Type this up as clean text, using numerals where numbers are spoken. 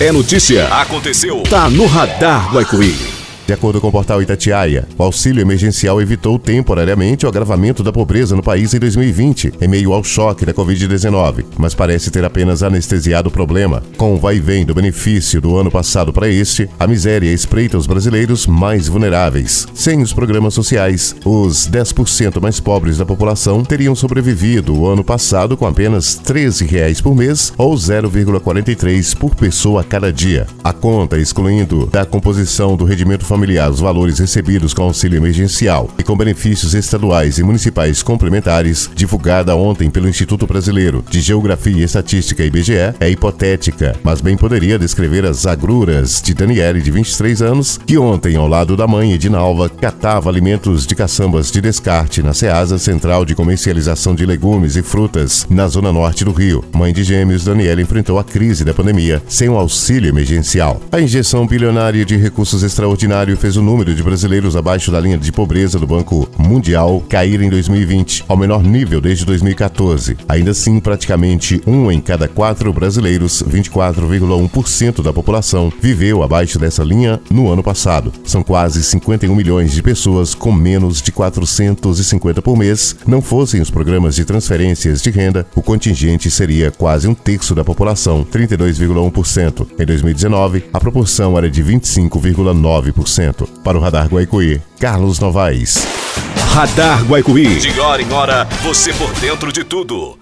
É notícia. Aconteceu. Tá no Radar Guaicuí. De acordo com o portal Itatiaia, o auxílio emergencial evitou temporariamente o agravamento da pobreza no país em 2020, em meio ao choque da Covid-19, mas parece ter apenas anestesiado o problema. Com o vai e vem do benefício do ano passado para este, a miséria espreita os brasileiros mais vulneráveis. Sem os programas sociais, os 10% mais pobres da população teriam sobrevivido o ano passado com apenas R$ 13 por mês ou 0,43 por pessoa a cada dia. A conta, excluindo da composição do rendimento familiar os valores recebidos com auxílio emergencial e com benefícios estaduais e municipais complementares, divulgada ontem pelo Instituto Brasileiro de Geografia e Estatística IBGE, é hipotética, mas bem poderia descrever as agruras de Daniele, de 23 anos, que ontem, ao lado da mãe Edinalva, catava alimentos de caçambas de descarte na Ceasa, Central de Comercialização de Legumes e Frutas, na zona norte do Rio. Mãe de gêmeos, Daniele enfrentou a crise da pandemia sem o auxílio emergencial. A injeção bilionária de recursos extraordinários fez o número de brasileiros abaixo da linha de pobreza do Banco Mundial cair em 2020, ao menor nível desde 2014. Ainda assim, praticamente 1 em cada 4 brasileiros, 24,1% da população, viveu abaixo dessa linha no ano passado. São quase 51 milhões de pessoas com menos de 450 por mês. Não fossem os programas de transferências de renda, o contingente seria quase um terço da população, 32,1%. Em 2019, a proporção era de 25,9%. Para o Radar Guaicuí, Carlos Novaes. Radar Guaicuí. De hora em hora, você por dentro de tudo.